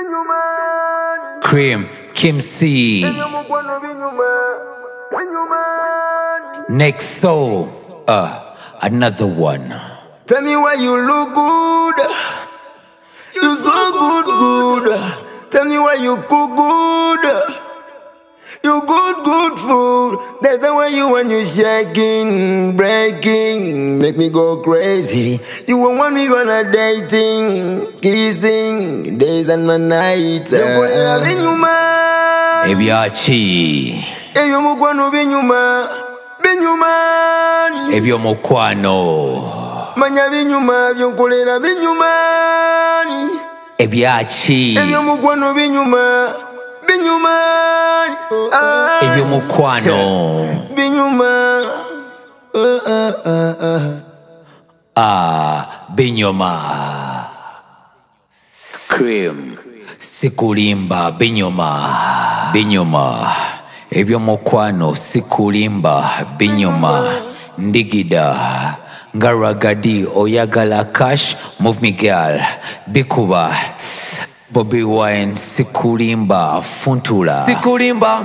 Cream, Kim C, Next Soul, another one. Tell me why you look good. You so good. Tell me why you cook good. You good food. That's the way you when you shaking, breaking, make me go crazy. You won't want me on a dating, kissing, days and my nights. Ebyachi, Ebyo mukwano binyuma, ebyo mukwano, manya binyuma byonkolera binyuma. Ebyachi, Ebyo mukwano binyuma, ebyo mukwano, binyuma. binyoma. Cream, sikulimba binyoma, ebyo mukwano sikulimba binyoma. Ndigida ngaragadi oyagala cash, move me girl bikuba. Bobby Wine sikulimba funtula, sikulimba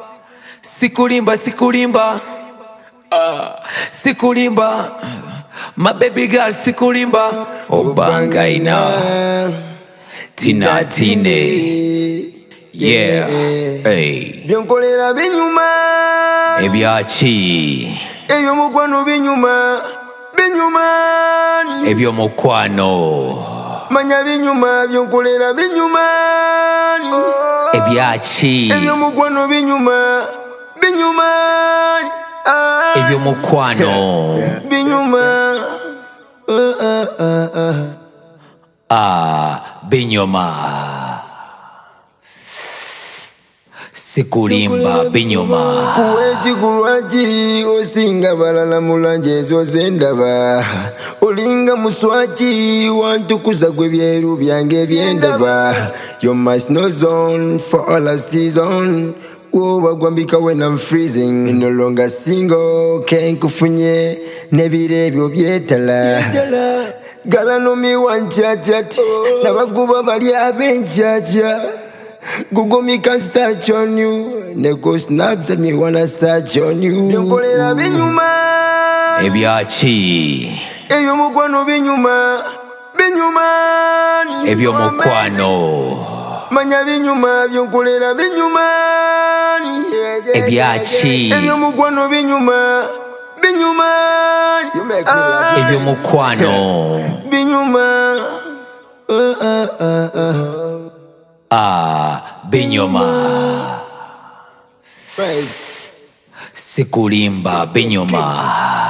my baby girl sikulimba obangaina tinatine yeah hey byonkolera binyuma. Ebyachi, Ebyo mukwano binyuma, ebyo mukwano, manya binyuma byonkolera binyuma. Ebyachi, Ebyo mukwano binyuma, ebyo mukwano, binyuma. binyoma. Sikulimba binyoma. Kuweti kulwati osinga balala mulanje ezo zendaba. Olinga muswati wantukuza gwe byeru byange byendaba. You're my snow zone for all a season. Woba gwambika when I'm freezing. No longer single, kenkufunye nebire ebyo byetala. Gala no me one chat. Nabaguba bali abenchacha. Google me can search on you. Neko snap tell me wanna search on you. Byonkolera binyuma. Ebyachi, Ebyo mukwano binyuma. ebyo mukwano, Manya binyuma byonkolera binyuma. Ebyachi, Ebyo mukwano binyuma. ebyo mukwano, Binyuma. binyoma. Sikulimba binyoma.